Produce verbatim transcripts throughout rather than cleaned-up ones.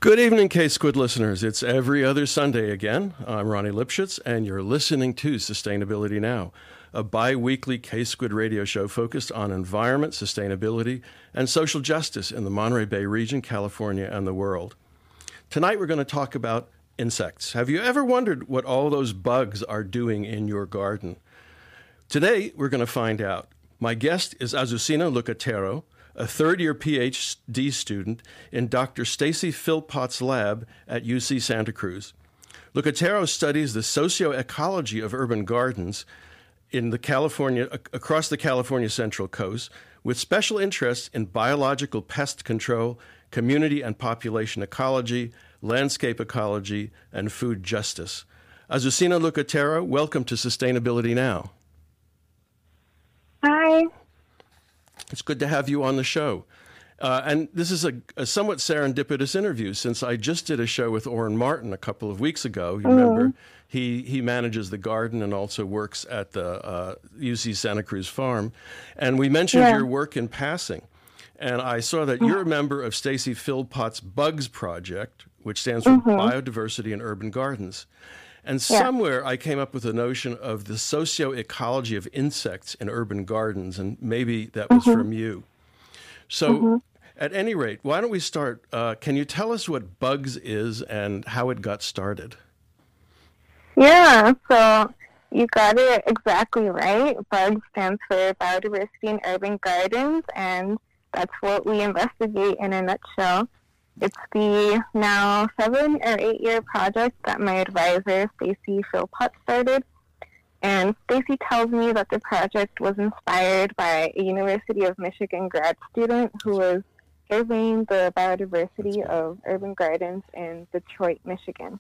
Good evening, K-Squid listeners. It's every other Sunday again. I'm Ronnie Lipschitz, and you're listening to Sustainability Now, a bi-weekly K-Squid radio show focused on environment, sustainability, and social justice in the Monterey Bay region, California, and the world. Tonight, we're going to talk about insects. Have you ever wondered what all those bugs are doing in your garden? Today, we're going to find out. My guest is Azucena Lucatero, a third-year P H D student in Doctor Stacy Philpott's lab at U C Santa Cruz. Lucatero studies the socioecology of urban gardens in the California, across the California Central Coast, with special interest in biological pest control, community and population ecology, landscape ecology, and food justice. Azucena Lucatero, welcome to Sustainability Now. Hi. It's good to have you on the show. Uh, and this is a, a somewhat serendipitous interview since I just did a show with Orrin Martin a couple of weeks ago. You mm. remember, he, he manages the garden and also works at the uh, U C Santa Cruz farm. And we mentioned yeah. your work in passing. And I saw that you're a member of Stacy Philpott's BUGS project, which stands for mm-hmm. Biodiversity in Urban Gardens. And yeah. somewhere I came up with a notion of the socio-ecology of insects in urban gardens, and maybe that was mm-hmm. from you. So mm-hmm. at any rate, why don't we start? Uh, can you tell us what BUGS is and how it got started? Yeah, so you got it exactly right. BUGS stands for Biodiversity in Urban Gardens, and that's what we investigate in a nutshell. It's the now seven or eight year project that my advisor, Stacy Philpott, started. And Stacy tells me that the project was inspired by a University of Michigan grad student who was surveying the biodiversity of urban gardens in Detroit, Michigan.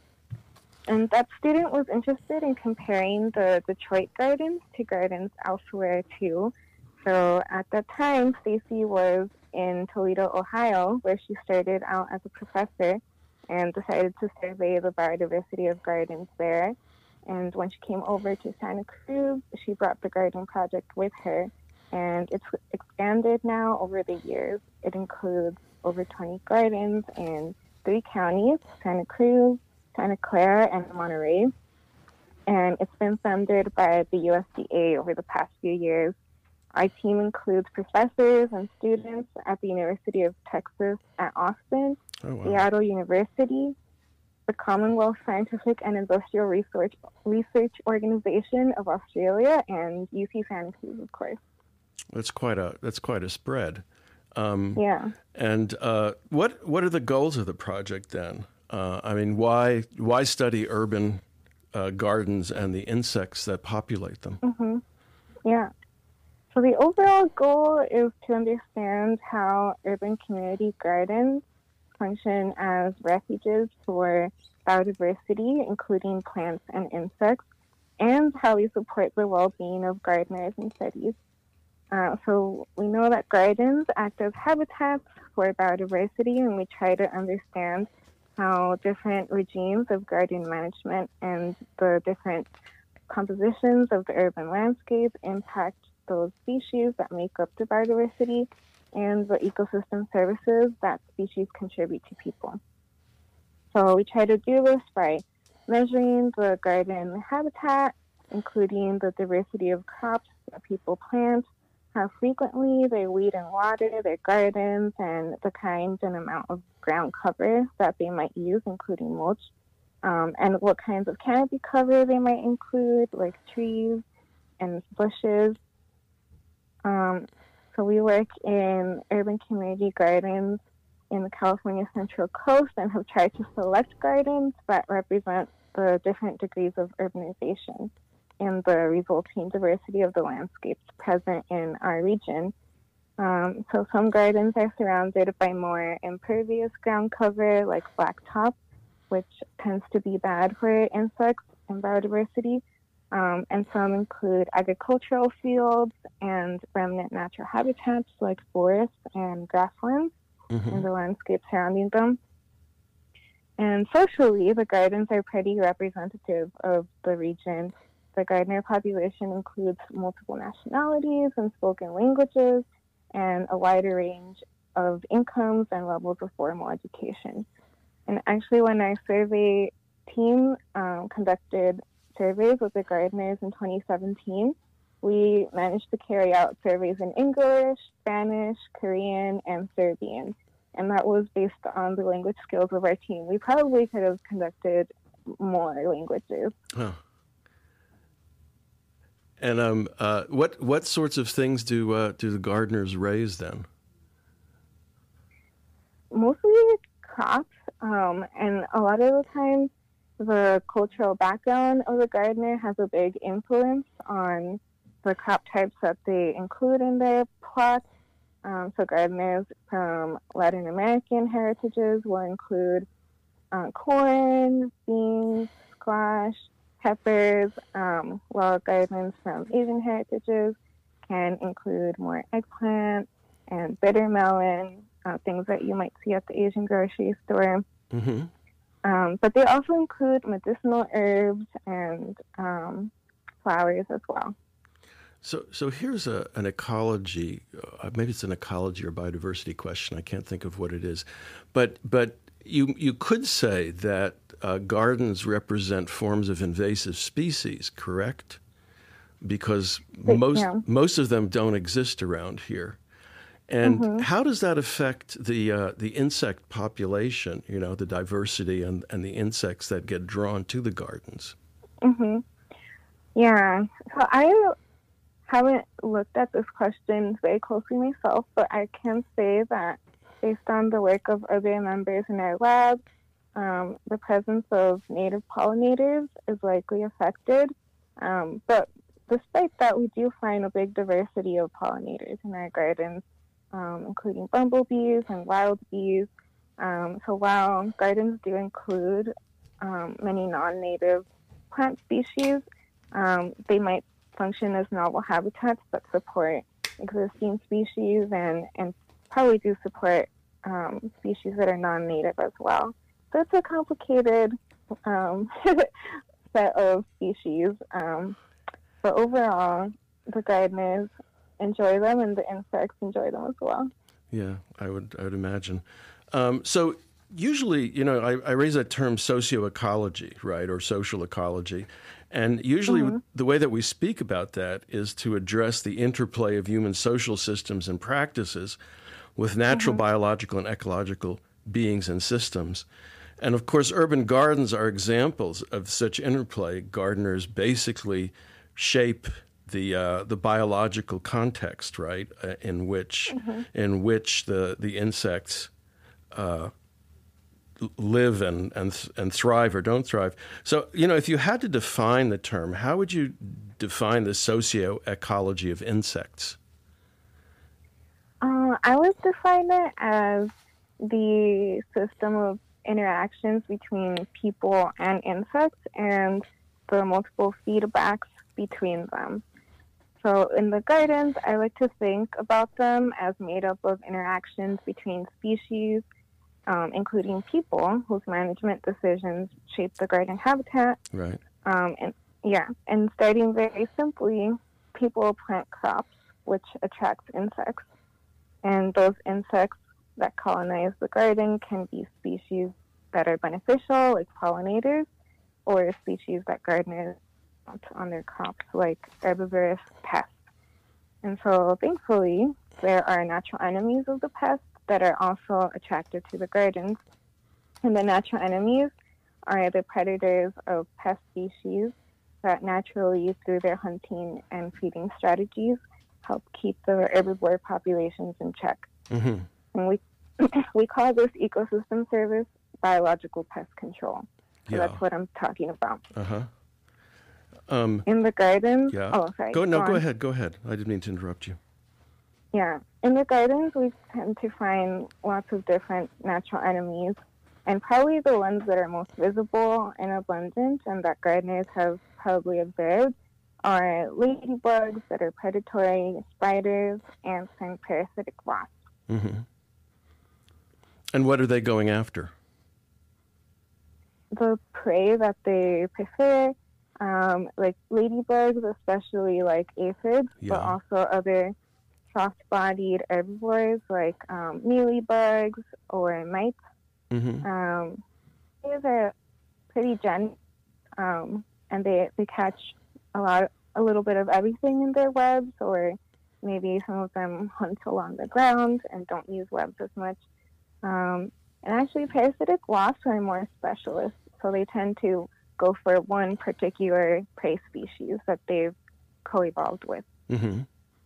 And that student was interested in comparing the Detroit gardens to gardens elsewhere too. So at that time, Stacy was in Toledo, Ohio, where she started out as a professor and decided to survey the biodiversity of gardens there. And when she came over to Santa Cruz, she brought the garden project with her. And it's expanded now over the years. It includes over twenty gardens in three counties, Santa Cruz, Santa Clara, and Monterey. And it's been funded by the U S D A over the past few years. Our team includes professors and students at the University of Texas at Austin, oh, wow. Seattle University, the Commonwealth Scientific and Industrial Research, Research Organization of Australia, and U C Santa Cruz, of course. That's quite a that's quite a spread. Um, yeah. And uh, what what are the goals of the project then? Uh, I mean, why why study urban uh, gardens and the insects that populate them? Mm-hmm. Yeah. So the overall goal is to understand how urban community gardens function as refuges for biodiversity, including plants and insects, and how we support the well-being of gardeners and cities. Uh, so we know that gardens act as habitats for biodiversity, and we try to understand how different regimes of garden management and the different compositions of the urban landscape impact those species that make up the biodiversity and the ecosystem services that species contribute to people. So we try to do this by measuring the garden habitat, including the diversity of crops that people plant, how frequently they weed and water their gardens, and the kind and amount of ground cover that they might use, including mulch, um, and what kinds of canopy cover they might include, like trees and bushes. Um, so we work in urban community gardens in the California Central Coast and have tried to select gardens that represent the different degrees of urbanization and the resulting diversity of the landscapes present in our region. Um, so some gardens are surrounded by more impervious ground cover like blacktop, which tends to be bad for insects and biodiversity. Um, and some include agricultural fields and remnant natural habitats like forests and grasslands mm-hmm. and the landscape surrounding them. And socially, the gardens are pretty representative of the region. The gardener population includes multiple nationalities and spoken languages and a wider range of incomes and levels of formal education. And actually, when our survey team um, conducted surveys with the gardeners in twenty seventeen, we managed to carry out surveys in English, Spanish, Korean, and Serbian. And that was based on the language skills of our team. We probably could have conducted more languages. Huh. And um, uh, what what sorts of things do uh, do the gardeners raise then? Mostly crops, um, and a lot of the time, the cultural background of the gardener has a big influence on the crop types that they include in their plots. Um, so gardeners from Latin American heritages will include uh, corn, beans, squash, peppers, um, while gardeners from Asian heritages can include more eggplant and bitter melon, uh, things that you might see at the Asian grocery store. Mm-hmm. Um, but they also include medicinal herbs and um, flowers as well. So, so here's a, an ecology. Uh, maybe it's an ecology or biodiversity question. I can't think of what it is, but but you you could say that uh, gardens represent forms of invasive species, correct? Because most yeah. most of them don't exist around here. And mm-hmm. how does that affect the uh, the insect population? You know, the diversity and, and the insects that get drawn to the gardens. Mm-hmm. Yeah. So I haven't looked at this question very closely myself, but I can say that based on the work of other members in our lab, um, the presence of native pollinators is likely affected. Um, but despite that, we do find a big diversity of pollinators in our gardens, um, including bumblebees and wild bees. Um, so while gardens do include um, many non-native plant species, um, they might function as novel habitats that support existing species and, and probably do support um, species that are non-native as well. So it's a complicated um, set of species. Um, but overall, the gardeners enjoy them and the insects enjoy them as well. Yeah, I would I would imagine. Um, so usually, you know, I, I raise that term socioecology, right, or social ecology. And usually mm-hmm. the way that we speak about that is to address the interplay of human social systems and practices with natural, mm-hmm. biological, and ecological beings and systems. And of course, urban gardens are examples of such interplay. Gardeners basically shape the uh, the biological context, right, uh, in which mm-hmm. in which the the insects uh, live and, and and thrive or don't thrive. So, you know, if you had to define the term, how would you define the socio-ecology of insects? Uh, I would define it as the system of interactions between people and insects and the multiple feedbacks between them. So in the gardens, I like to think about them as made up of interactions between species, Um, including people whose management decisions shape the garden habitat. Right. Um, and yeah, and starting very simply, people plant crops, which attracts insects. And those insects that colonize the garden can be species that are beneficial, like pollinators, or species that gardeners want on their crops, like herbivorous pests. And so, thankfully, there are natural enemies of the pests that are also attracted to the gardens. And the natural enemies are the predators of pest species that naturally, through their hunting and feeding strategies, help keep the herbivore populations in check. Mm-hmm. And we we call this ecosystem service biological pest control. So yeah. that's what I'm talking about. Uh-huh. Um, in the gardens... Yeah. Oh, sorry. Go, no, go, go on. ahead. Go ahead. I didn't mean to interrupt you. Yeah. In the gardens, we tend to find lots of different natural enemies, and probably the ones that are most visible and abundant and that gardeners have probably observed are ladybugs that are predatory, spiders, ants, and parasitic wasps. Mm-hmm. And what are they going after? The prey that they prefer, um, like ladybugs, especially like aphids, yeah. but also other soft-bodied herbivores like um, mealybugs or mites. Mm-hmm. Um, bees are pretty gentle, um, and they, they catch a lot, a little bit of everything in their webs, or maybe some of them hunt along the ground and don't use webs as much. Um, and actually, parasitic wasps are more specialists, so they tend to go for one particular prey species that they've co-evolved with. Mm-hmm.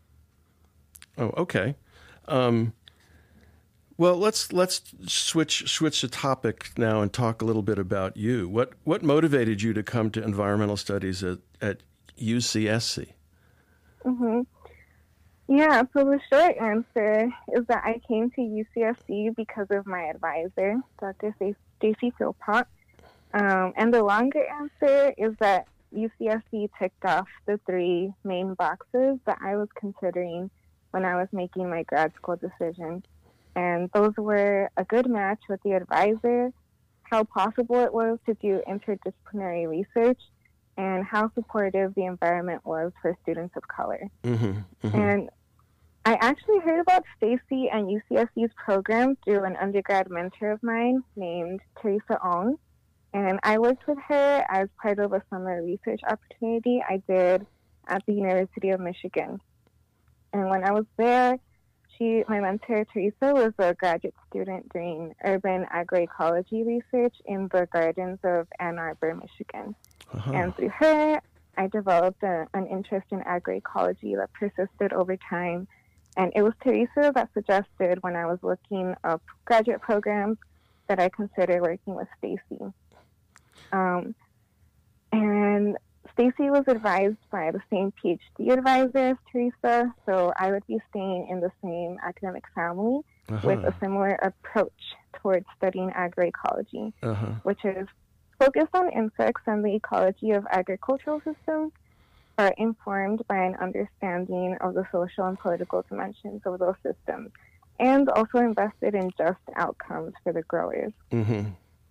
Oh, okay. Um, well, let's let's switch switch the topic now and talk a little bit about you. What what motivated you to come to environmental studies at, at U C S C? Mm-hmm. Yeah, so the short answer is that I came to U C S C because of my advisor, Doctor Stacy Philpott. Um, and the longer answer is that U C S C ticked off the three main boxes that I was considering when I was making my grad school decision. And those were a good match with the advisor, how possible it was to do interdisciplinary research, and how supportive the environment was for students of color. Mm-hmm, mm-hmm. And I actually heard about Stacy and U C S C's program through an undergrad mentor of mine named Teresa Ong. And I worked with her as part of a summer research opportunity I did at the University of Michigan. And when I was there, she, my mentor, Teresa, was a graduate student doing urban agroecology research in the gardens of Ann Arbor, Michigan. Uh-huh. And through her, I developed a, an interest in agroecology that persisted over time. And it was Teresa that suggested, when I was looking up graduate programs, that I consider working with Stacy. Um, and Stacy was advised by the same PhD advisor as Teresa, so I would be staying in the same academic family uh-huh. with a similar approach towards studying agroecology, uh-huh. which is focused on insects and the ecology of agricultural systems, are informed by an understanding of the social and political dimensions of those systems, and also invested in just outcomes for the growers. Mm-hmm.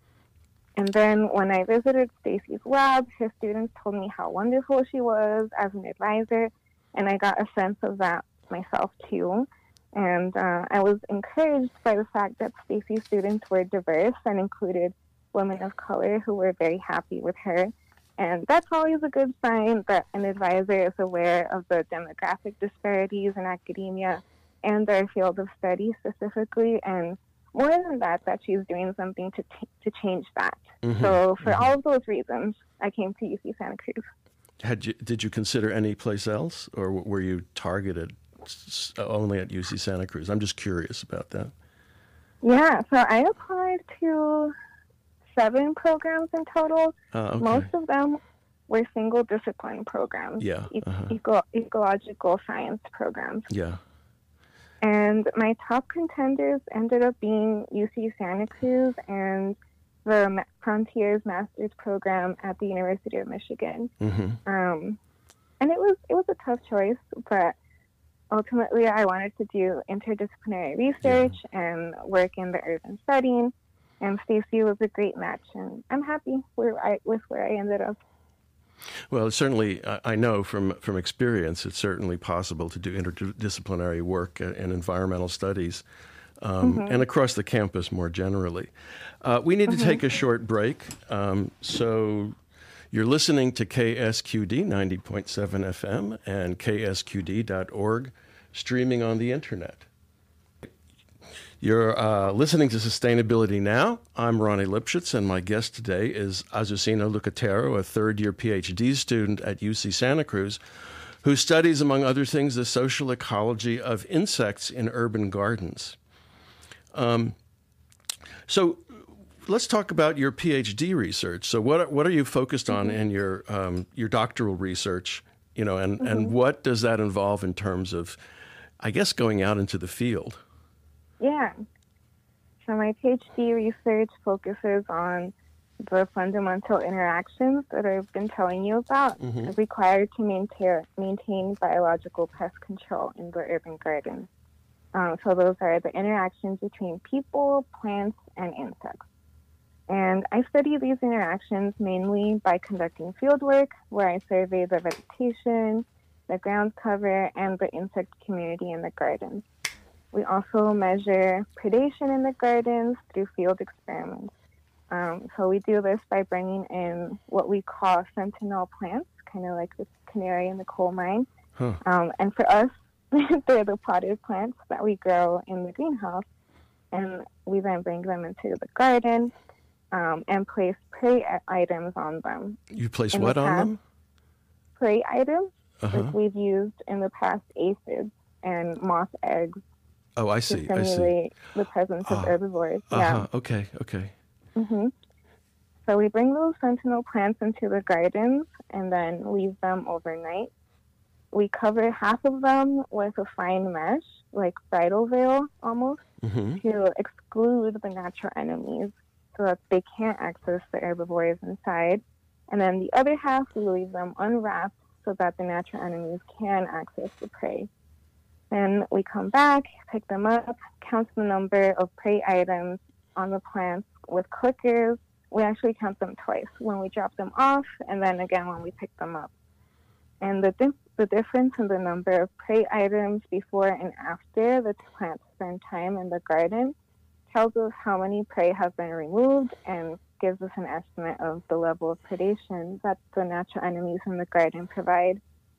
And then when I visited Stacy's lab, her students told me how wonderful she was as an advisor, and I got a sense of that myself too. And uh, I was encouraged by the fact that Stacy's students were diverse and included women of color who were very happy with her. And that's always a good sign that an advisor is aware of the demographic disparities in academia and their field of study specifically, and more than that, that she's doing something to t- to change that. Mm-hmm. So for mm-hmm. all of those reasons, I came to U C Santa Cruz. Had you, did you consider any place else, or were you targeted only at U C Santa Cruz? I'm just curious about that. Yeah, so I applied to seven programs in total. Uh, okay. Most of them were single discipline programs, yeah, uh-huh. eco- ecological science programs. Yeah. And my top contenders ended up being U C Santa Cruz and the Frontiers Master's Program at the University of Michigan. Mm-hmm. Um, and it was it was a tough choice, but ultimately I wanted to do interdisciplinary research yeah. and work in the urban setting. And Stacy was a great match, and I'm happy where I, with where I ended up. Well, certainly, I know from, from experience, it's certainly possible to do interdisciplinary work in environmental studies um, mm-hmm. and across the campus more generally. Uh, we need mm-hmm. to take a short break. Um, so you're listening to K S Q D ninety point seven F M and K S Q D dot org, streaming on the internet. You're uh, listening to Sustainability Now. I'm Ronnie Lipschitz, and my guest today is Azucena Lucatero, a third-year PhD student at U C Santa Cruz, who studies, among other things, the social ecology of insects in urban gardens. Um, so let's talk about your PhD research. So what what are you focused on mm-hmm. in your um, your doctoral research? You know, and, mm-hmm. and what does that involve in terms of, I guess, going out into the field? Yeah. So my PhD research focuses on the fundamental interactions that I've been telling you about mm-hmm. required to maintain, maintain biological pest control in the urban garden. Um, so those are the interactions between people, plants, and insects. And I study these interactions mainly by conducting fieldwork, where I survey the vegetation, the ground cover, and the insect community in the gardens. We also measure predation in the gardens through field experiments. Um, so we do this by bringing in what we call sentinel plants, kind of like the canary in the coal mine. Huh. Um, and for us, they're the potted plants that we grow in the greenhouse. And we then bring them into the garden um, and place prey items on them. You place in what the on past, them? Prey items, Uh-huh. like we've used in the past aphids and moth eggs Oh, I to see. I see. simulate the presence of Ah, herbivores. Uh-huh. Yeah. Okay. Okay. hmm So we bring those sentinel plants into the gardens and then leave them overnight. We cover half of them with a fine mesh, like bridal veil almost, Mm-hmm. to exclude the natural enemies so that they can't access the herbivores inside. And then the other half, we leave them unwrapped so that the natural enemies can access the prey. Then we come back, pick them up, count the number of prey items on the plants with clickers. We actually count them twice, when we drop them off and then again when we pick them up. And the, di- the difference in the number of prey items before and after the plants spend time in the garden tells us how many prey have been removed and gives us an estimate of the level of predation that the natural enemies in the garden provide.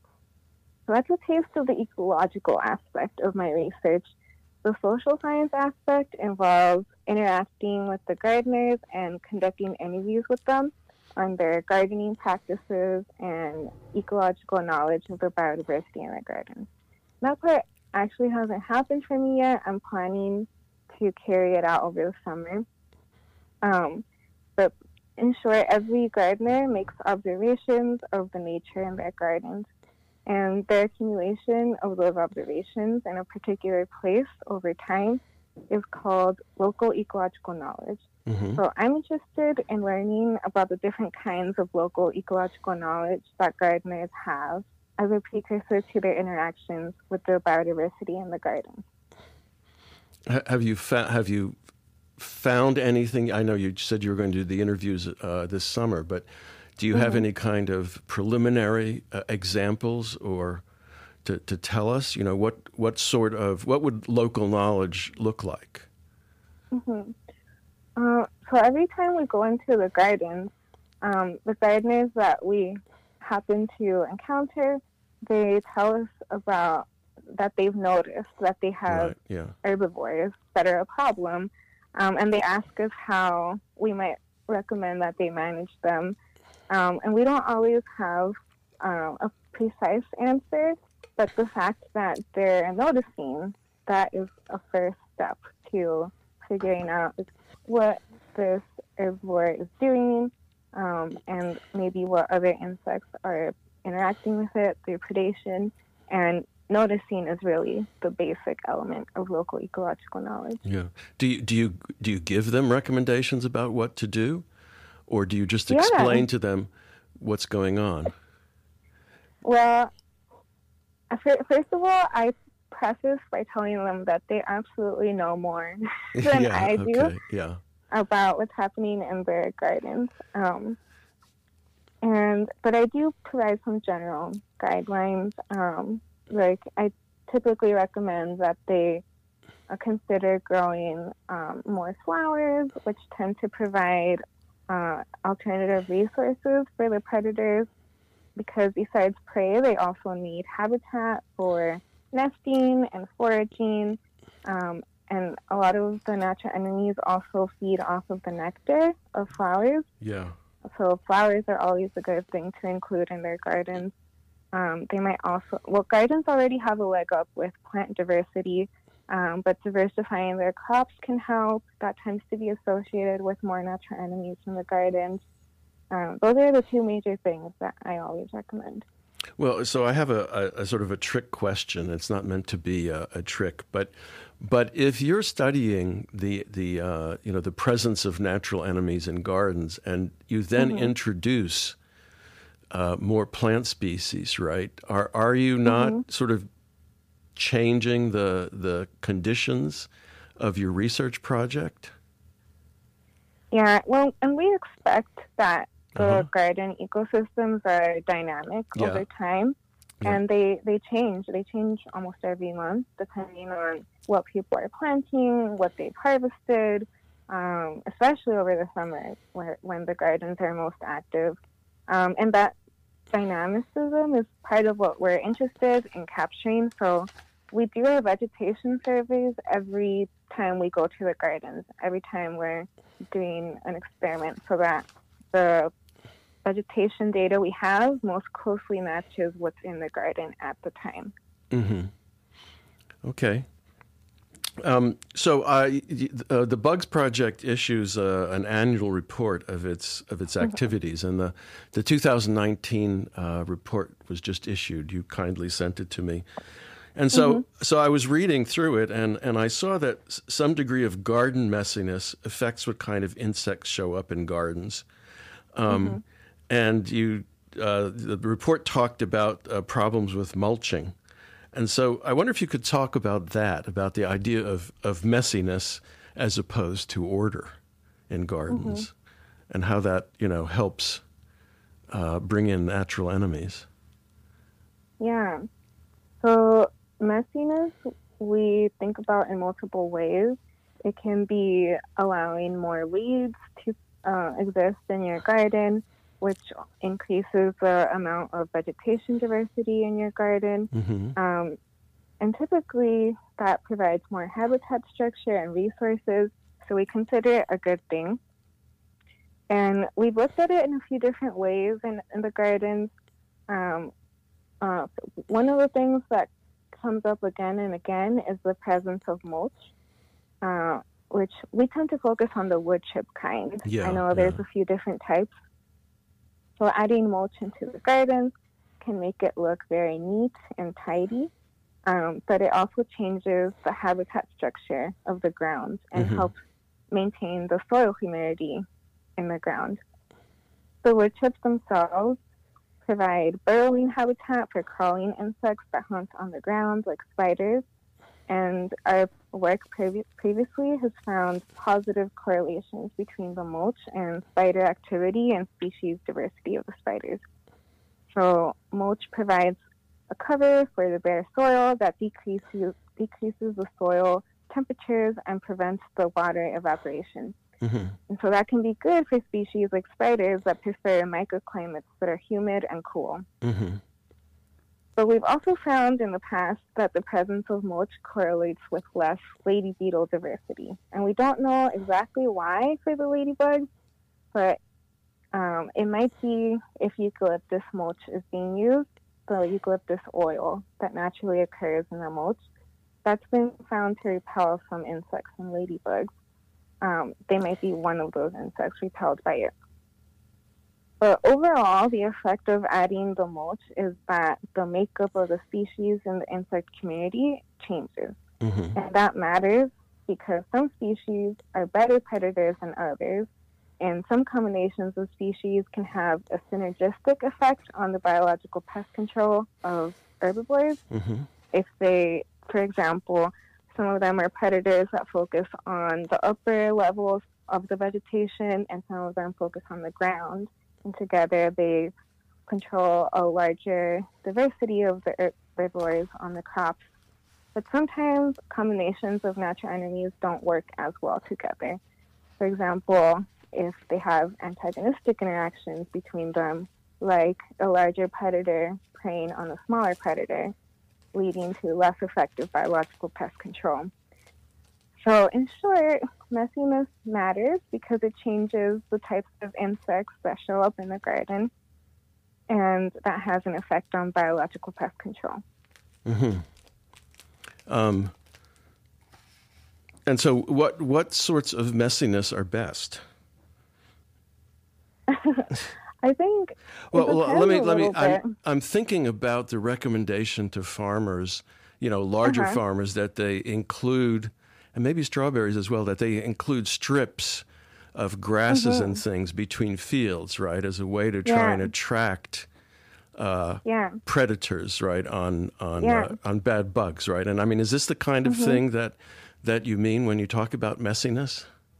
So that's a taste of the ecological aspect of my research. The social science aspect involves interacting with the gardeners and conducting interviews with them on their gardening practices and ecological knowledge of the biodiversity in their gardens. That part actually hasn't happened for me yet. I'm planning to carry it out over the summer. Um, but in short, every gardener makes observations of the nature in their gardens, and their accumulation of those observations in a particular place over time is called local ecological knowledge. Mm-hmm. So I'm interested in learning about the different kinds of local ecological knowledge that gardeners have as a precursor to their interactions with the biodiversity in the garden. Ha- Have you fa- have you found anything? I know you said you were going to do the interviews uh, this summer, but do you have Mhm. any kind of preliminary uh, examples or to, to tell us? You know, what what sort of what would local knowledge look like? hmm Uh, so every time we go into the gardens, um, the gardeners that we happen to encounter, they tell us about that they've noticed that they have Right. Yeah. herbivores that are a problem, um, and they ask us how we might recommend that they manage them. Um, and we don't always have um, a precise answer, but the fact that they're noticing, that is a first step to figuring out what this herbivore is doing, um, and maybe what other insects are interacting with it through predation. And noticing is really the basic element of local ecological knowledge. Yeah. Do you do you do you give them recommendations about what to do, or do you just Yeah. explain to them what's going on? Well, fir- first of all, I preface by telling them that they absolutely know more than yeah. I do Okay. Yeah. about what's happening in their gardens. Um, and but I do provide some general guidelines. Um, like I typically recommend that they uh, consider growing um, more flowers, which tend to provide uh, alternative resources for the predators, because besides prey, they also need habitat for nesting and foraging. Um, and a lot of the natural enemies also feed off of the nectar of flowers. Yeah. So flowers are always a good thing to include in their gardens. Um, they might also, well, gardens already have a leg up with plant diversity, um, but diversifying their crops can help. That tends to be associated with more natural enemies in the gardens. Um, those are the two major things that I always recommend. Well, so I have a, a, a sort of a trick question. It's not meant to be a, a trick, but but if you're studying the the uh, you know the presence of natural enemies in gardens, and you then Mhm. introduce uh, more plant species, right? Are are you not Mhm. sort of changing the the conditions of your research project? Yeah, well, and we expect that the Uh-huh. garden ecosystems are dynamic Yeah. over time, Yeah. and they, they change. They change almost every month, depending on what people are planting, what they've harvested. um, especially over the summer where, when the gardens are most active. Um, and that dynamicism is part of what we're interested in capturing. So we do our vegetation surveys every time we go to the gardens, every time we're doing an experiment, so that the vegetation data we have most closely matches what's in the garden at the time. Mm-hmm. Okay. Um, so uh, uh, the Bugs Project issues uh, an annual report of its of its activities, and the the two thousand nineteen uh, report was just issued. You kindly sent it to me, and so mm-hmm. so I was reading through it, and, and I saw that some degree of garden messiness affects what kind of insects show up in gardens, um, mm-hmm. and you uh, the report talked about uh, problems with mulching. And so I wonder if you could talk about that, about the idea of, of messiness as opposed to order in gardens, mm-hmm. and how that, you know, helps uh, bring in natural enemies. Yeah. So messiness we think about in multiple ways. It can be allowing more weeds to uh, exist in your garden, which increases the amount of vegetation diversity in your garden. Mm-hmm. Um, and typically, that provides more habitat structure and resources, so we consider it a good thing. And we've looked at it in a few different ways in, in the gardens. Um, uh, one of the things that comes up again and again is the presence of mulch, uh, which we tend to focus on the wood chip kind. Yeah, I know there's yeah. a few different types. So adding mulch into the gardens can make it look very neat and tidy, um, but it also changes the habitat structure of the ground and mm-hmm. helps maintain the soil humidity in the ground. The wood chips themselves provide burrowing habitat for crawling insects that hunt on the ground, like spiders, and our work previ- previously has found positive correlations between the mulch and spider activity and species diversity of the spiders. So mulch provides a cover for the bare soil that decreases decreases the soil temperatures and prevents the water evaporation. Mm-hmm. And so that can be good for species like spiders that prefer microclimates that are humid and cool. Mm-hmm. But we've also found in the past that the presence of mulch correlates with less lady beetle diversity. And we don't know exactly why for the ladybugs, but um, it might be if eucalyptus mulch is being used, the eucalyptus oil that naturally occurs in the mulch, that's been found to repel some insects and ladybugs. Um, they might be one of those insects repelled by it. But overall, the effect of adding the mulch is that the makeup of the species in the insect community changes. Mm-hmm. And that matters because some species are better predators than others, and some combinations of species can have a synergistic effect on the biological pest control of herbivores. Mm-hmm. If they, for example, some of them are predators that focus on the upper levels of the vegetation, and some of them focus on the ground. And together they control a larger diversity of the herbivores on the crops. But sometimes combinations of natural enemies don't work as well together. For example, if they have antagonistic interactions between them, like a larger predator preying on a smaller predator, leading to less effective biological pest control. So in short, messiness matters because it changes the types of insects that show up in the garden, and that has an effect on biological pest control. Mm-hmm. Um, and so what, what sorts of messiness are best? I think well, let me let me I'm, I'm thinking about the recommendation to farmers, you know, larger uh-huh. farmers, that they include, and maybe strawberries as well, that they include strips of grasses mm-hmm. and things between fields, right, as a way to try yeah. and attract uh, yeah. predators, right, on on yeah. uh, on bad bugs, right? And I mean, is this the kind of mm-hmm. thing that that you mean when you talk about messiness?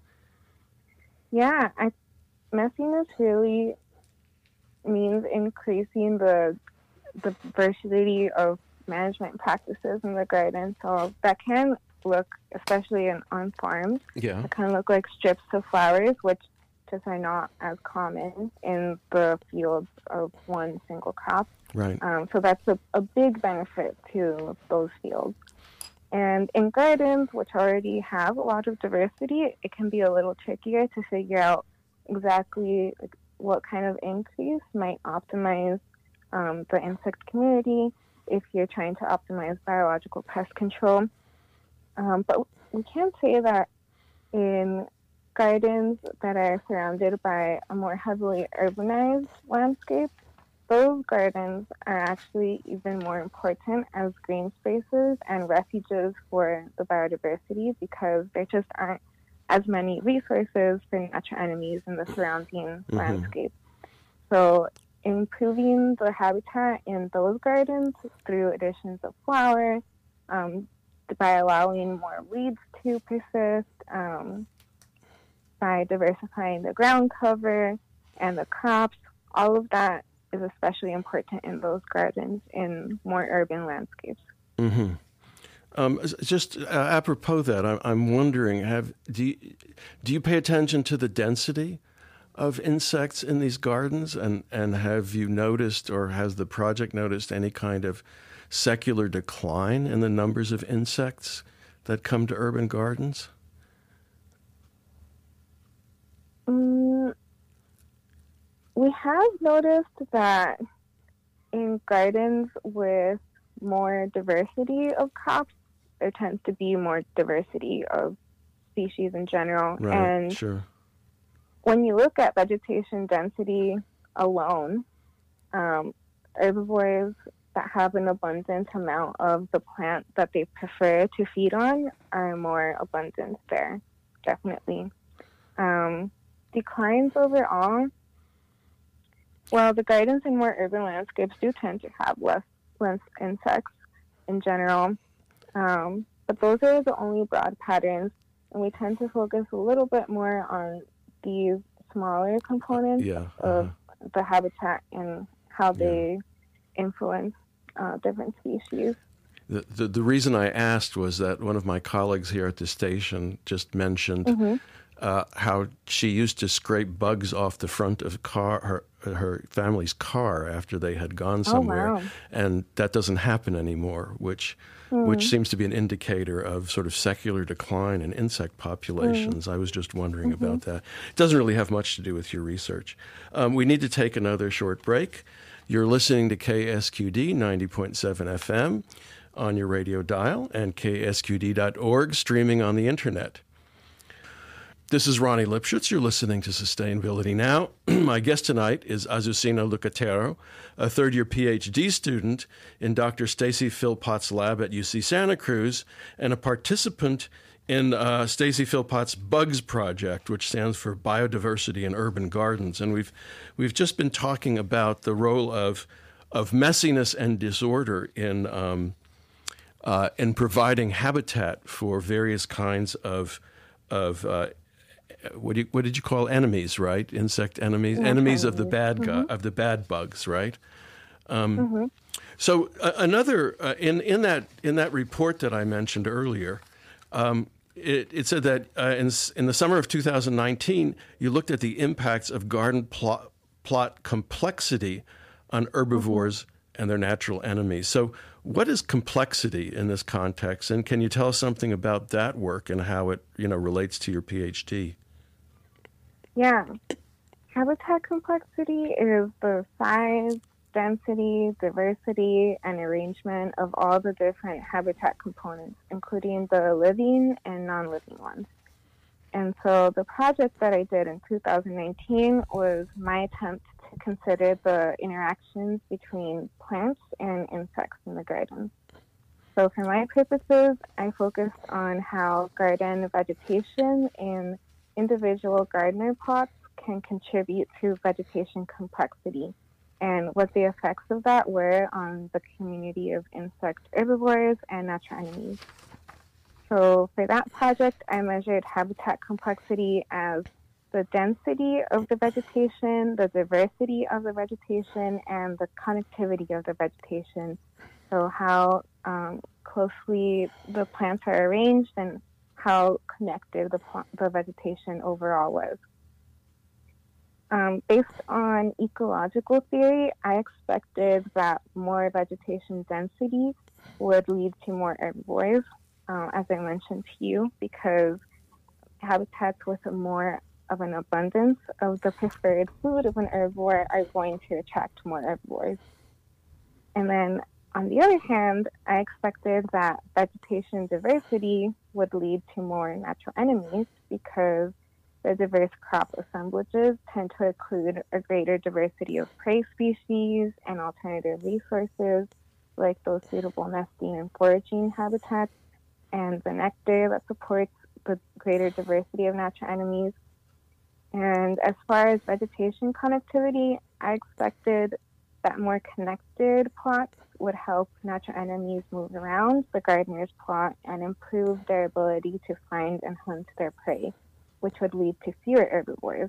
Yeah, I, messiness really means increasing the the diversity of management practices in the garden. So that can look, especially in, on farms, Yeah. they kind of look like strips of flowers, which just are not as common in the fields of one single crop. Right. Um, so that's a, a big benefit to those fields. And in gardens, which already have a lot of diversity, it can be a little trickier to figure out exactly like, what kind of increase might optimize um, the insect community if you're trying to optimize biological pest control. Um, but we can say that in gardens that are surrounded by a more heavily urbanized landscape, those gardens are actually even more important as green spaces and refuges for the biodiversity because there just aren't as many resources for natural enemies in the surrounding mm-hmm. landscape. So improving the habitat in those gardens through additions of flowers, um, by allowing more weeds to persist, um, by diversifying the ground cover and the crops, all of that is especially important in those gardens in more urban landscapes. Mm-hmm. Um, just uh, apropos that, I'm, I'm wondering, have do you, do you pay attention to the density of insects in these gardens, and, and have you noticed, or has the project noticed any kind of secular decline in the numbers of insects that come to urban gardens? Mm, we have noticed that in gardens with more diversity of crops, there tends to be more diversity of species in general. Right, and sure. When you look at vegetation density alone, um, herbivores that have an abundant amount of the plant that they prefer to feed on are more abundant there, definitely. Um, declines overall, well, the gardens in more urban landscapes do tend to have less, less insects in general, um, but those are the only broad patterns, and we tend to focus a little bit more on these smaller components yeah, uh-huh. of the habitat and how they yeah. influence uh, different species. The, the the reason I asked was that one of my colleagues here at the station just mentioned mm-hmm. uh, how she used to scrape bugs off the front of car her her family's car after they had gone somewhere, oh, wow. and that doesn't happen anymore, which mm. which seems to be an indicator of sort of secular decline in insect populations. Mm. I was just wondering mm-hmm. about that. It doesn't really have much to do with your research. Um, we need to take another short break. You're listening to K S Q D ninety point seven F M on your radio dial and K S Q D dot org streaming on the internet. This is Ronnie Lipschitz. You're listening to Sustainability Now. My guest tonight is Azucena Lucatero, a third-year P H D student in Doctor Stacy Philpott's lab at U C Santa Cruz and a participant in uh, Stacy Philpott's BUGS project, which stands for Biodiversity in Urban Gardens. And we've we've just been talking about the role of of messiness and disorder in um, uh, in providing habitat for various kinds of of uh, what do you, what did you call enemies? Right, insect enemies, yeah, enemies enemies. of the bad gu- mm-hmm. of the bad bugs. Right. Um, mm-hmm. So uh, another uh, in in that in that report that I mentioned earlier. Um, It, it said that uh, in, in the summer of two thousand nineteen, you looked at the impacts of garden plot, plot complexity on herbivores mm-hmm. and their natural enemies. So what is complexity in this context? And can you tell us something about that work and how it, you know, relates to your PhD? Yeah. Habitat complexity is the size, density, diversity, and arrangement of all the different habitat components, including the living and non-living ones. And so the project that I did in two thousand nineteen was my attempt to consider the interactions between plants and insects in the garden. So for my purposes, I focused on how garden vegetation in individual gardener plots can contribute to vegetation complexity, and what the effects of that were on the community of insect herbivores and natural enemies. So for that project, I measured habitat complexity as the density of the vegetation, the diversity of the vegetation, and the connectivity of the vegetation. So how um, closely the plants are arranged and how connected the, pl- the vegetation overall was. Um, based on ecological theory, I expected that more vegetation density would lead to more herbivores, uh, as I mentioned to you, because habitats with a more of an abundance of the preferred food of an herbivore are going to attract more herbivores. And then on the other hand, I expected that vegetation diversity would lead to more natural enemies because the diverse crop assemblages tend to include a greater diversity of prey species and alternative resources, like those suitable nesting and foraging habitats, and the nectar that supports the greater diversity of natural enemies. And as far as vegetation connectivity, I expected that more connected plots would help natural enemies move around the gardener's plot and improve their ability to find and hunt their prey, which would lead to fewer herbivores.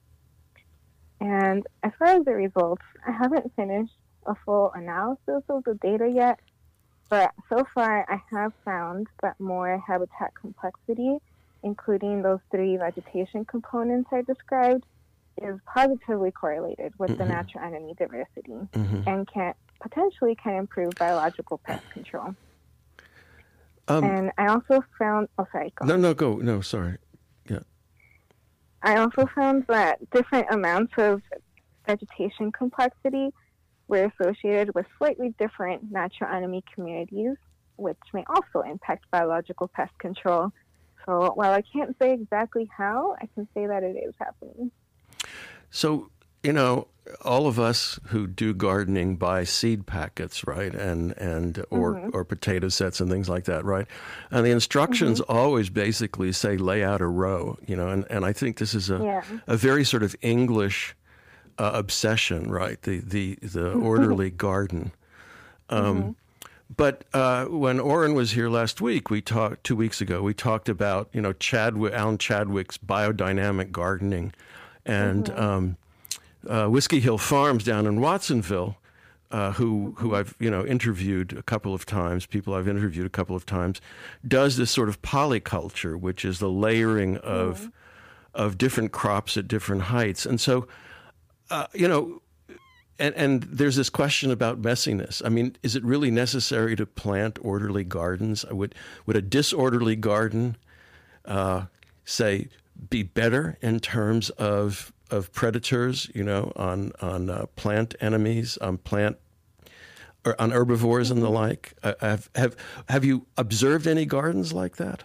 And as far as the results, I haven't finished a full analysis of the data yet, but so far I have found that more habitat complexity, including those three vegetation components I described, is positively correlated with mm-hmm. the natural enemy diversity mm-hmm. and can potentially can improve biological pest control. Um, and I also found, oh sorry, go No, on. no, go, no, sorry. Yeah. I also found that different amounts of vegetation complexity were associated with slightly different natural enemy communities, which may also impact biological pest control. So while I can't say exactly how, I can say that it is happening. So, you know, all of us who do gardening buy seed packets, right? And and or mm-hmm. or potato sets and things like that, right? And the instructions mm-hmm. always basically say lay out a row, you know, and, and I think this is a yeah. a very sort of English uh, obsession, right? The the the orderly garden. Um, mm-hmm. But uh, when Oren was here last week, we talked two weeks ago. We talked about you know Chadwick, Alan Chadwick's biodynamic gardening, and mm-hmm. um, uh, Whiskey Hill Farms down in Watsonville, uh, who who I've you know interviewed a couple of times. People I've interviewed a couple of times, does this sort of polyculture, which is the layering of mm-hmm. of different crops at different heights, and so uh, you know. And, and there's this question about messiness. I mean, is it really necessary to plant orderly gardens? Would would a disorderly garden, uh, say, be better in terms of of predators? You know, on on uh, plant enemies, on plant or on herbivores and the like. Uh, have have have you observed any gardens like that?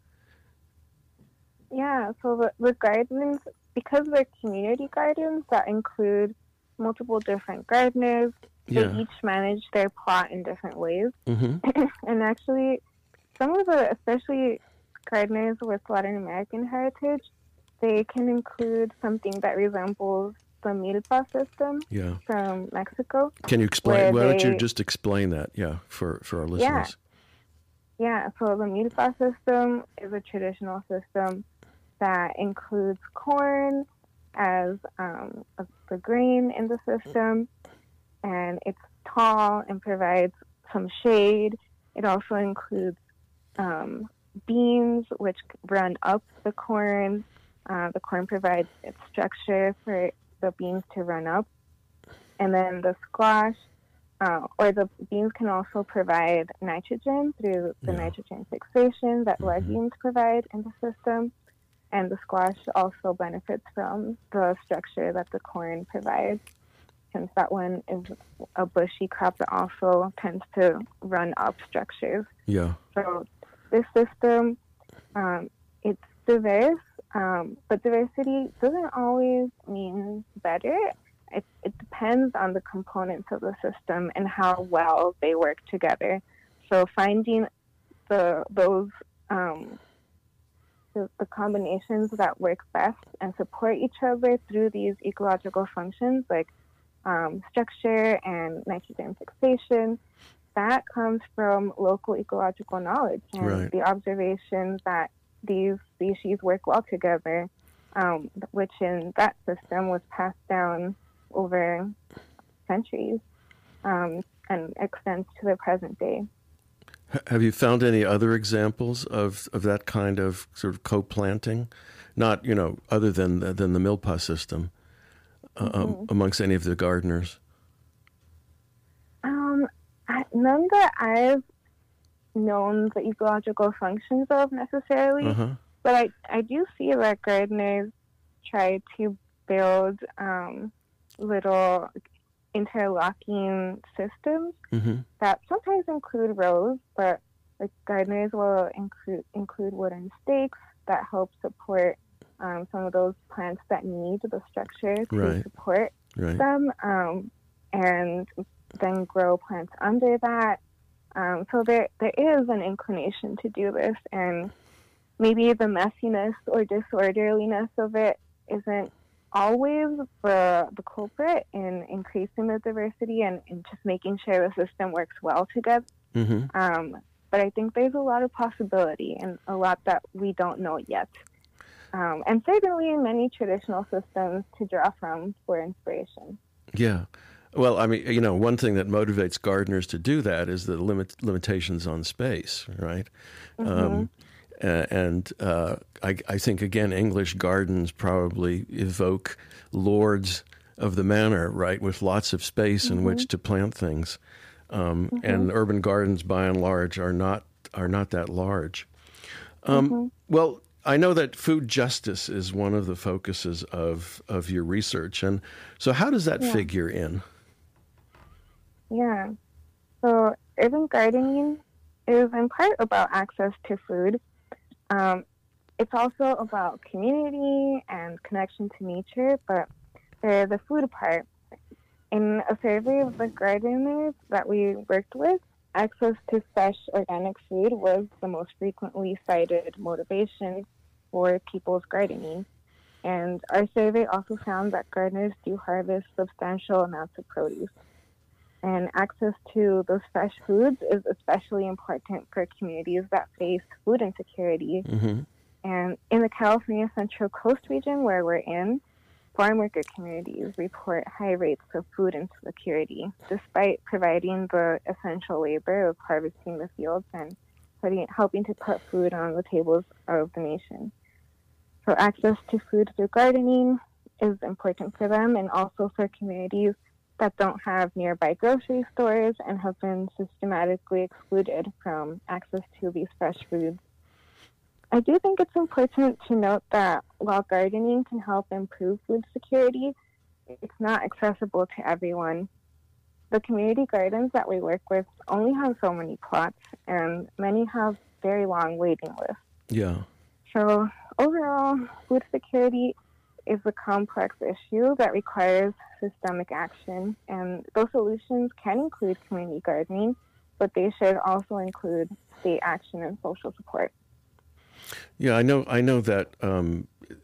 Yeah. So the, the gardens, because they're community gardens that include multiple different gardeners. They yeah. each manage their plot in different ways. Mm-hmm. And actually, some of the, especially gardeners with Latin American heritage, they can include something that resembles the milpa system yeah. from Mexico. Can you explain? Why they, don't you just explain that? Yeah, for, for our listeners. Yeah. yeah, so the milpa system is a traditional system that includes corn as um, a, the grain in the system, and it's tall and provides some shade. It also includes um, beans, which run up the corn. Uh, the corn provides its structure for the beans to run up. And then the squash, uh, or the beans can also provide nitrogen through the yeah. nitrogen fixation that legumes provide in the system. And the squash also benefits from the structure that the corn provides, since that one is a bushy crop that also tends to run up structures. Yeah. So this system, um, it's diverse, um, but diversity doesn't always mean better. It, it depends on the components of the system and how well they work together. So finding the those um, The, the combinations that work best and support each other through these ecological functions like um, structure and nitrogen fixation, that comes from local ecological knowledge and right. the observation that these species work well together, um, which in that system was passed down over centuries um, and extends to the present day. H- Have you found any other examples of, of that kind of sort of co-planting? Not, you know, other than the, than the milpa system uh, um, Mhm. amongst any of the gardeners? Um, I, none that I've known the ecological functions of necessarily, Uh-huh. but I, I do see that gardeners try to build um, little interlocking systems Mm-hmm. that sometimes include rows, but like gardeners will include include wooden stakes that help support um, some of those plants that need the structure to Right. support Right. them, um, and then grow plants under that. Um, so there there is an inclination to do this, and maybe the messiness or disorderliness of it isn't always the the culprit in increasing the diversity and, and just making sure the system works well together. Mm-hmm. Um, but I think there's a lot of possibility and a lot that we don't know yet. Um, and certainly many traditional systems to draw from for inspiration. Yeah. Well, I mean, you know, one thing that motivates gardeners to do that is the limit, limitations on space, right? Mm-hmm. Um, a- and uh, I, I think, again, English gardens probably evoke lords of the manor, right, with lots of space Mm-hmm. in which to plant things. Um, Mm-hmm. And urban gardens, by and large, are not are not that large. Um, Mm-hmm. Well, I know that food justice is one of the focuses of, of your research. And so how does that Yeah. figure in? Yeah. So urban gardening is in part about access to food. Um, it's also about community and connection to nature, but the, the food part. In a survey of the gardeners that we worked with, access to fresh organic food was the most frequently cited motivation for people's gardening. And our survey also found that gardeners do harvest substantial amounts of produce. And access to those fresh foods is especially important for communities that face food insecurity. Mm-hmm. And in the California Central Coast region where we're in, farm worker communities report high rates of food insecurity, despite providing the essential labor of harvesting the fields and putting, helping to put food on the tables of the nation. So access to food through gardening is important for them, and also for communities that don't have nearby grocery stores and have been systematically excluded from access to these fresh foods. I do think it's important to note that while gardening can help improve food security, it's not accessible to everyone. The community gardens that we work with only have so many plots, and many have very long waiting lists. Yeah. So overall, food security is a complex issue that requires systemic action, and those solutions can include community gardening, but they should also include state action and social support. Yeah, I know. I know that um,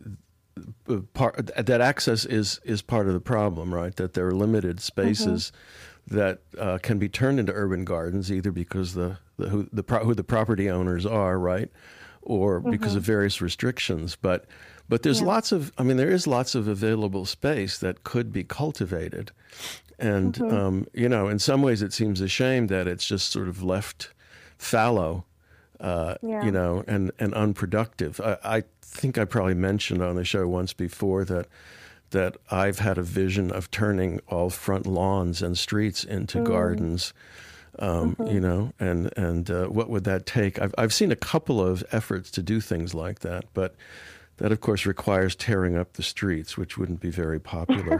part that access is is part of the problem, right? That there are limited spaces mm-hmm. that uh, can be turned into urban gardens, either because the, the who the who the property owners are, right, or mm-hmm. because of various restrictions. But but there's yeah. lots of. I mean, there is lots of available space that could be cultivated, and mm-hmm. um, you know, in some ways, it seems a shame that it's just sort of left fallow. Uh, yeah. You know, and, and unproductive. I, I think I probably mentioned on the show once before that that I've had a vision of turning all front lawns and streets into mm. gardens. Um, mm-hmm. You know, and and uh, what would that take? I've I've seen a couple of efforts to do things like that, but that of course requires tearing up the streets, which wouldn't be very popular.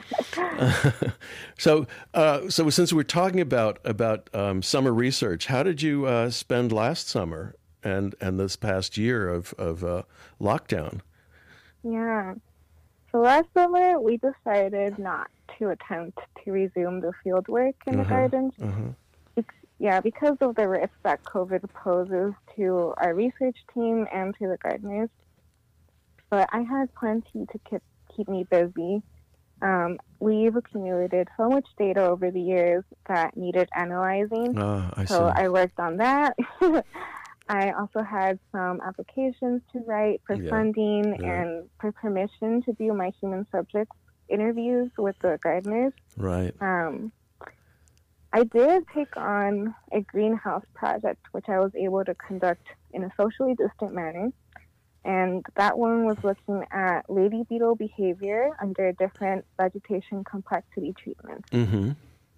so, uh, so since we're talking about about um, summer research, how did you uh, spend last summer and and this past year of of uh, lockdown? Yeah. So last summer we decided not to attempt to resume the field work in uh-huh. the gardens. Uh-huh. It's, yeah, because of the risks that COVID poses to our research team and to the gardeners. But I had plenty to keep, keep me busy. Um, we've accumulated so much data over the years that needed analyzing. Ah, I so see. I worked on that. I also had some applications to write for yeah. funding yeah. and for permission to do my human subjects interviews with the gardeners. Right. Um, I did take on a greenhouse project, which I was able to conduct in a socially distant manner. And that one was looking at lady beetle behavior under different vegetation complexity treatments. Mm-hmm.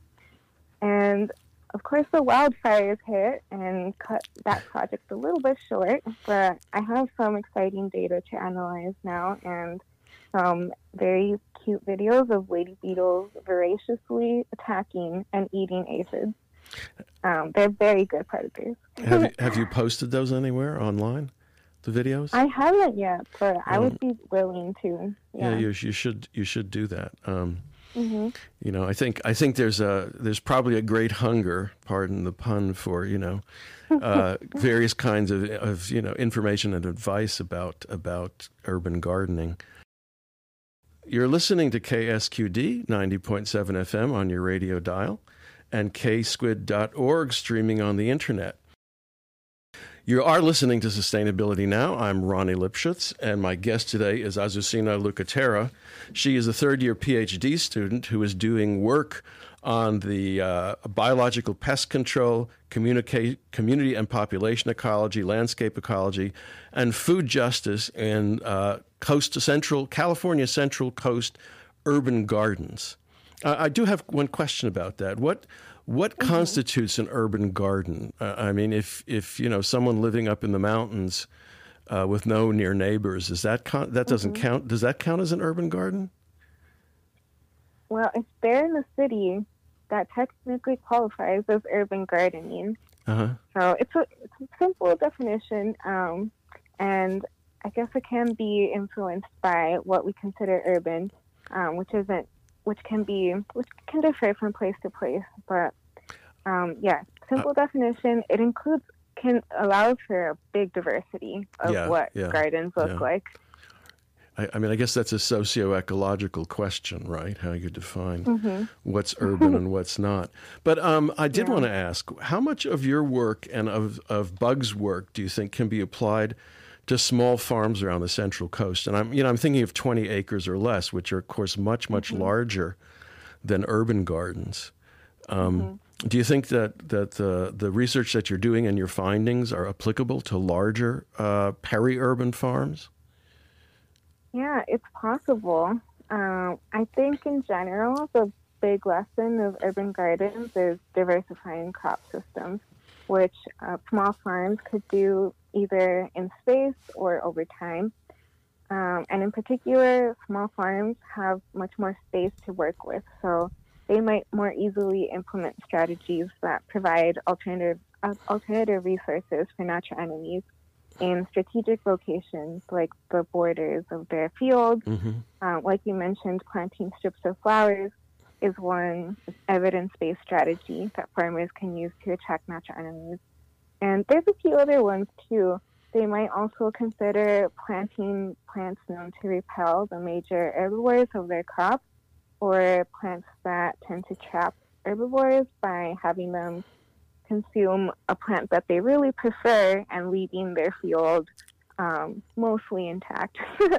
And of course, the wildfires hit and cut that project a little bit short, but I have some exciting data to analyze now and some very cute videos of lady beetles voraciously attacking and eating aphids. Um, they're very good predators. Have you, have you posted those anywhere online, the videos? I haven't yet, but um, I would be willing to. Yeah, Yeah, you, you should you should do that. Um, mm-hmm. You know, I think I think there's a there's probably a great hunger, pardon the pun, for you know, uh, various kinds of, of you know information and advice about about urban gardening. You're listening to K S Q D ninety point seven F M on your radio dial, and K squid dot org streaming on the internet. You are listening to Sustainability Now. I'm Ronnie Lipschutz, and my guest today is Azucena Lucatera. She is a third-year PhD student who is doing work on the uh, biological pest control, communicate, community and population ecology, landscape ecology, and food justice in uh, coast to central California Central Coast urban gardens. Uh, I do have one question about that. What What mm-hmm. constitutes an urban garden? Uh, I mean, if if you know someone living up in the mountains uh, with no near neighbors, is that con- that doesn't mm-hmm. count? Does that count as an urban garden? Well, if they're in the city, that technically qualifies as urban gardening. Uh-huh. So it's a, it's a simple definition, um, and I guess it can be influenced by what we consider urban, um, which isn't. which can be, which can differ from place to place. But um, yeah, simple uh, definition, it includes, can allow for a big diversity of yeah, what yeah, gardens look yeah. like. I, I mean, I guess that's a socio-ecological question, right? How you define mm-hmm. what's urban and what's not. But um, I did yeah. want to ask, how much of your work and of, of Bug's work do you think can be applied to small farms around the Central Coast? And I'm, you know, I'm thinking of twenty acres or less, which are, of course, much, much mm-hmm. larger than urban gardens. Um, mm-hmm. Do you think that that the the research that you're doing and your findings are applicable to larger uh, peri-urban farms? Yeah, it's possible. Um, I think in general, the big lesson of urban gardens is diversifying crop systems, which uh, small farms could do either in space or over time. Um, and in particular, small farms have much more space to work with, so they might more easily implement strategies that provide alternative uh, alternative resources for natural enemies in strategic locations like the borders of their fields. Mm-hmm. Um, like you mentioned, planting strips of flowers is one evidence-based strategy that farmers can use to attract natural enemies. And there's a few other ones too. They might also consider planting plants known to repel the major herbivores of their crop, or plants that tend to trap herbivores by having them consume a plant that they really prefer and leaving their field um, mostly intact.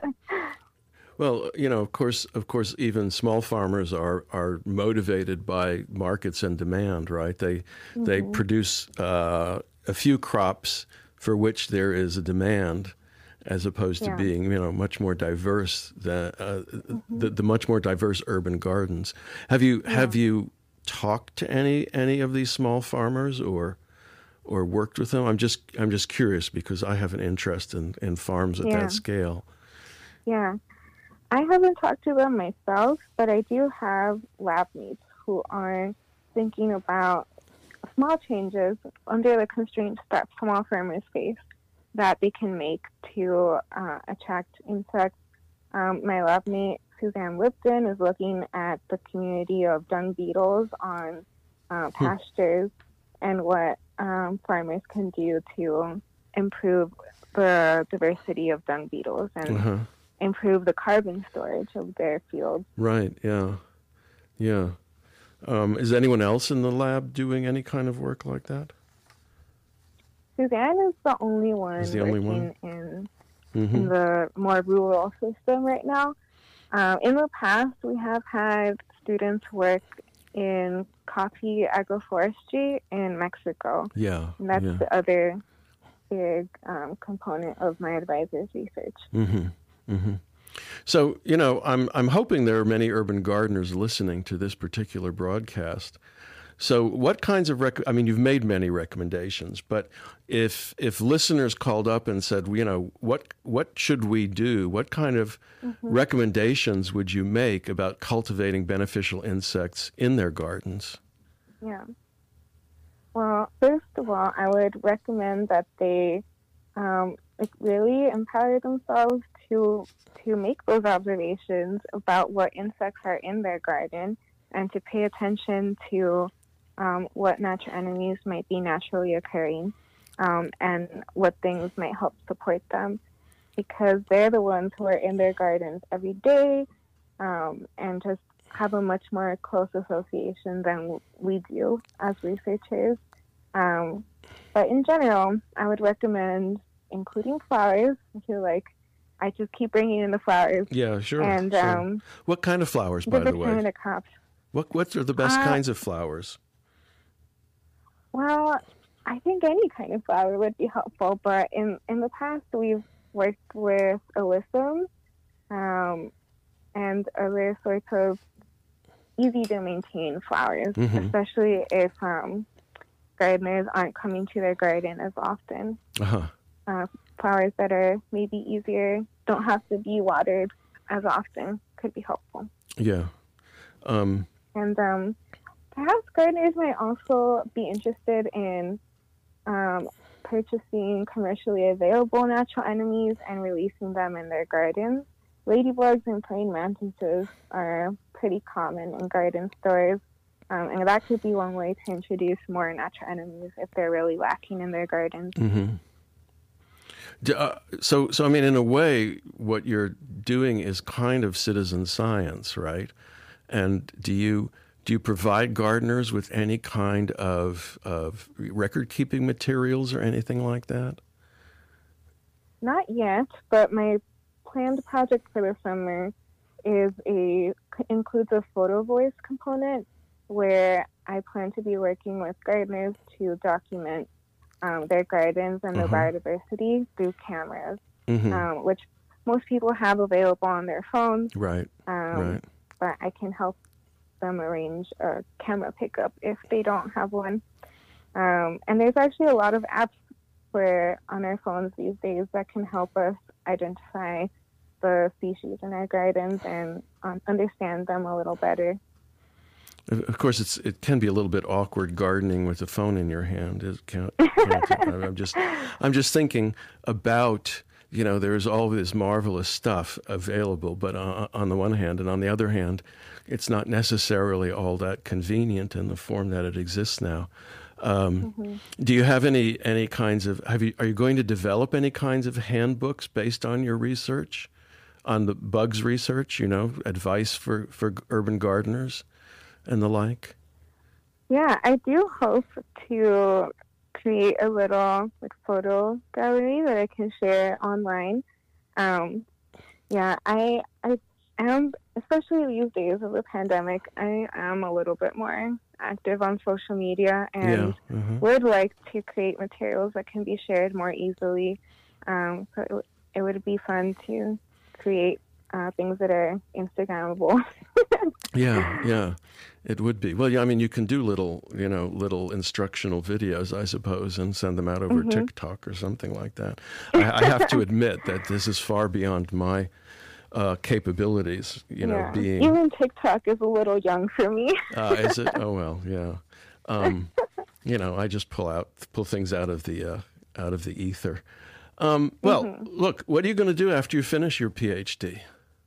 Well, you know, of course, of course, even small farmers are, are motivated by markets and demand, right? They mm-hmm. they produce uh, a few crops for which there is a demand, as opposed yeah. to being, you know, much more diverse than uh, mm-hmm. the, the much more diverse urban gardens. Have you yeah. have you talked to any any of these small farmers or or worked with them? I'm just I'm just curious because I have an interest in, in farms at yeah. that scale. Yeah. I haven't talked to them myself, but I do have lab mates who are thinking about small changes under the constraints that small farmers face that they can make to uh, attract insects. Um, my lab mate, Suzanne Lipton, is looking at the community of dung beetles on uh, pastures hmm. and what um, farmers can do to improve the diversity of dung beetles and uh-huh. improve the carbon storage of their fields. Right, yeah. Yeah. Um, is anyone else in the lab doing any kind of work like that? Suzanne is the only one is the working only one? In, mm-hmm. in the more rural system right now. Uh, in the past, we have had students work in coffee agroforestry in Mexico. Yeah. And that's yeah. the other big um, component of my advisor's research. Mm-hmm. Mm-hmm. So, you know, I'm I'm hoping there are many urban gardeners listening to this particular broadcast. So what kinds of, rec- I mean, you've made many recommendations, but if if listeners called up and said, you know, what what should we do? What kind of mm-hmm. recommendations would you make about cultivating beneficial insects in their gardens? Yeah. Well, first of all, I would recommend that they um, like really empower themselves to to make those observations about what insects are in their garden and to pay attention to um, what natural enemies might be naturally occurring um, and what things might help support them, because they're the ones who are in their gardens every day um, and just have a much more close association than we do as researchers. Um, but in general, I would recommend including flowers. I feel like I just keep bringing in the flowers. Yeah, sure. And sure. Um, what kind of flowers, by the way? Kind of crops. What what are the best uh, kinds of flowers? Well, I think any kind of flower would be helpful. But in, in the past, we've worked with alyssum um, and other sorts of easy to maintain flowers, mm-hmm. especially if um, gardeners aren't coming to their garden as often. Uh-huh. Uh, flowers that are maybe easier, don't have to be watered as often, could be helpful. Yeah. Um, and um, perhaps gardeners might also be interested in um, purchasing commercially available natural enemies and releasing them in their gardens. Ladybugs and praying mantises are pretty common in garden stores, um, and that could be one way to introduce more natural enemies if they're really lacking in their gardens. Mm-hmm. Uh, so, so I mean, in a way, what you're doing is kind of citizen science, right? And do you do you provide gardeners with any kind of of record-keeping materials or anything like that? Not yet, but my planned project for the summer is a includes a photo voice component where I plan to be working with gardeners to document Um, their gardens and their uh-huh. biodiversity through cameras, mm-hmm. um, which most people have available on their phones. Right, um, right. But I can help them arrange a camera pickup if they don't have one. Um, and there's actually a lot of apps where on our phones these days that can help us identify the species in our gardens and um, understand them a little better. Of course, it's it can be a little bit awkward gardening with a phone in your hand. It can't, can't, I'm just I'm just thinking about, you know, there's all this marvelous stuff available, but uh, on the one hand, and on the other hand, it's not necessarily all that convenient in the form that it exists now. Um, mm-hmm. Do you have any any kinds of have you are you going to develop any kinds of handbooks based on your research, on the bugs research? You know, advice for, for urban gardeners and the like? Yeah, I do hope to create a little like photo gallery that I can share online. Um, yeah, I I am, especially these days of the pandemic, I am a little bit more active on social media and yeah, mm-hmm. would like to create materials that can be shared more easily. Um, so it, it would be fun to create uh, things that are Instagrammable. yeah, yeah, it would be. Well, yeah, I mean, you can do little, you know, little instructional videos, I suppose, and send them out over mm-hmm. TikTok or something like that. I, I have to admit that this is far beyond my uh, capabilities, you know, yeah. being... Even TikTok is a little young for me. uh, is it? Oh, well, yeah. Um, you know, I just pull out, pull things out of the, uh, out of the ether. Um, well, mm-hmm. look, what are you going to do after you finish your PhD?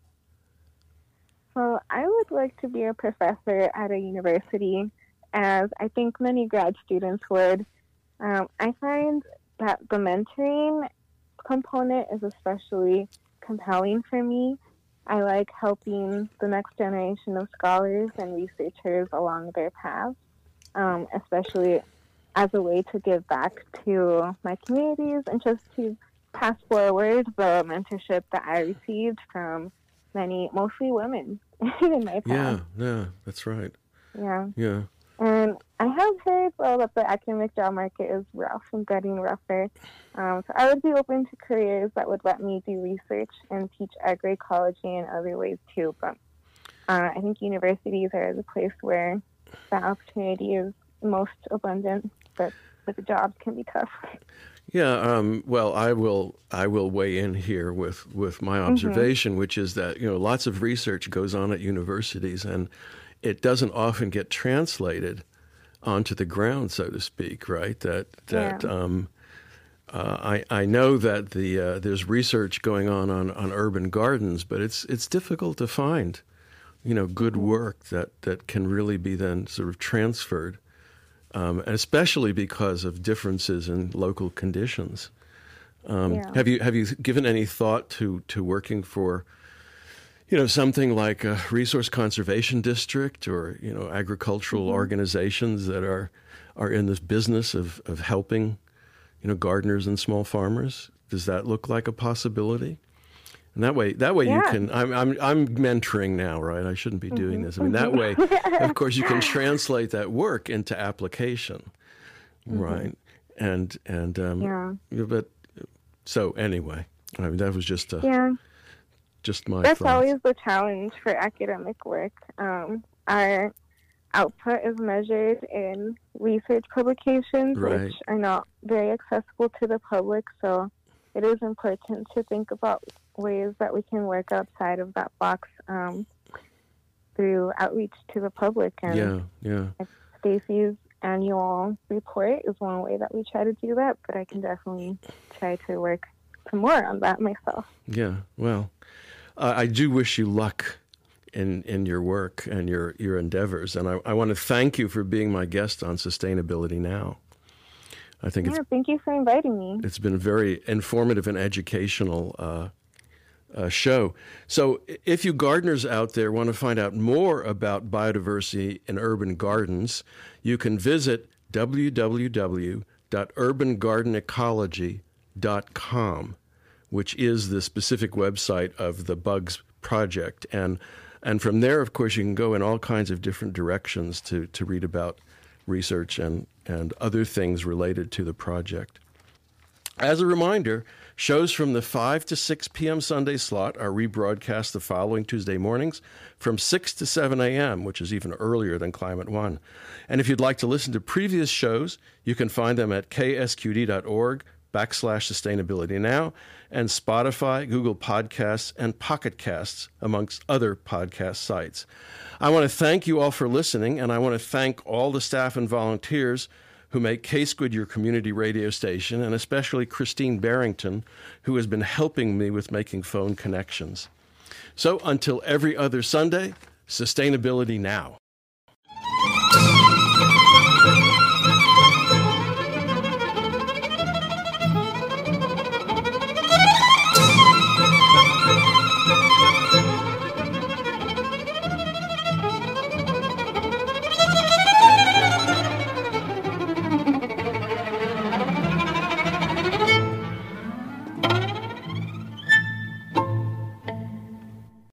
So I would like to be a professor at a university, as I think many grad students would. Um, I find that the mentoring component is especially compelling for me. I like helping the next generation of scholars and researchers along their paths, um, especially as a way to give back to my communities and just to pass forward the mentorship that I received from many, mostly women in my path. Yeah, yeah, that's right. Yeah. Yeah. And I have heard, well, that the academic job market is rough and getting rougher. Um, so I would be open to careers that would let me do research and teach agroecology in other ways too. But uh, I think universities are the place where that opportunity is most abundant, but, but the jobs can be tough. Yeah, um, well, I will. I will weigh in here with, with my observation, mm-hmm. which is that you know lots of research goes on at universities, and it doesn't often get translated onto the ground, so to speak. Right? That that yeah. um, uh, I I know that the uh, there's research going on, on on urban gardens, but it's it's difficult to find, you know, good work that that can really be then sort of transferred. Um, and especially because of differences in local conditions. Um, yeah. Have you have you given any thought to, to working for, you know, something like a resource conservation district or you know agricultural mm-hmm. organizations that are are in this business of, of helping, you know, gardeners and small farmers? Does that look like a possibility? And that way, that way yeah. you can. I'm, I'm, I'm mentoring now, right? I shouldn't be doing mm-hmm. this. I mean, that way, of course, you can translate that work into application, mm-hmm. right? And and um, yeah. But so anyway, I mean, that was just a, yeah. just my. That's thoughts. always the challenge for academic work. Um, our output is measured in research publications, right. which are not very accessible to the public. So it is important to think about ways that we can work outside of that box um, through outreach to the public. And yeah, yeah. Stacy's annual report is one way that we try to do that, but I can definitely try to work some more on that myself. Yeah, well, uh, I do wish you luck in, in your work and your, your endeavors, and I, I want to thank you for being my guest on Sustainability Now. I think yeah, it's, thank you for inviting me. It's been very informative and educational uh, uh, show. So if you gardeners out there want to find out more about biodiversity in urban gardens, you can visit w w w dot urban garden ecology dot com, which is the specific website of the Bugs project. And and from there, of course, you can go in all kinds of different directions to, to read about research and, and other things related to the project. As a reminder, shows from the five to six p.m. Sunday slot are rebroadcast the following Tuesday mornings from six to seven a.m., which is even earlier than Climate One. And if you'd like to listen to previous shows, you can find them at k s q d dot org backslash sustainability now and Spotify, Google Podcasts, and Pocket Casts, amongst other podcast sites. I want to thank you all for listening, and I want to thank all the staff and volunteers who make K-Squid your community radio station, and especially Christine Barrington, who has been helping me with making phone connections. So until every other Sunday, Sustainability Now.